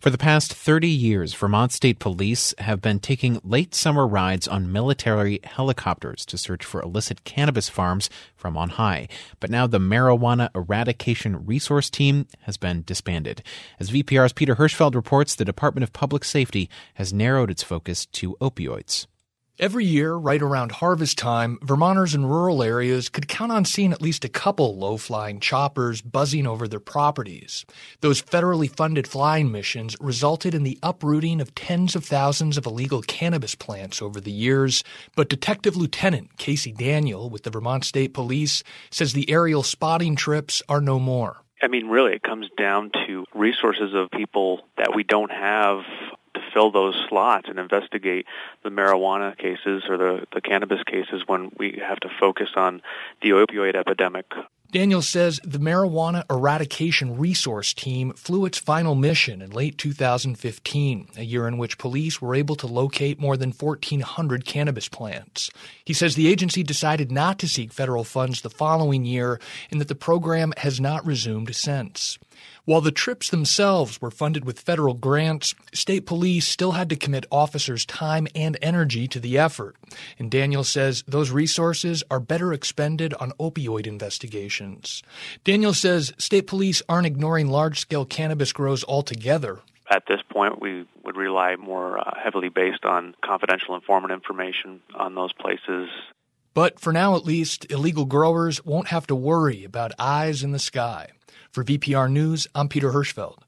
For the past 30 years, Vermont State Police have been taking late summer rides on military helicopters to search for illicit cannabis farms from on high. But now the Marijuana Eradication Resource Team has been disbanded. As VPR's Peter Hirschfeld reports, the Department of Public Safety has narrowed its focus to opioids. Every year, right around harvest time, Vermonters in rural areas could count on seeing at least a couple low-flying choppers buzzing over their properties. Those federally funded flying missions resulted in the uprooting of tens of thousands of illegal cannabis plants over the years. But Detective Lieutenant Casey Daniel with the Vermont State Police says the aerial spotting trips are no more. Really, it comes down to resources of people that we don't have to fill those slots and investigate the marijuana cases or the cannabis cases when we have to focus on the opioid epidemic. Daniel says the Marijuana Eradication Resource Team flew its final mission in late 2015, a year in which police were able to locate more than 1,400 cannabis plants. He says the agency decided not to seek federal funds the following year and that the program has not resumed since. While the trips themselves were funded with federal grants, state police still had to commit officers' time and energy to the effort. And Daniel says those resources are better expended on opioid investigations. Daniel says state police aren't ignoring large-scale cannabis grows altogether. At this point, we would rely more heavily based on confidential informant information on those places. But for now, at least, illegal growers won't have to worry about eyes in the sky. For VPR News, I'm Peter Hirschfeld.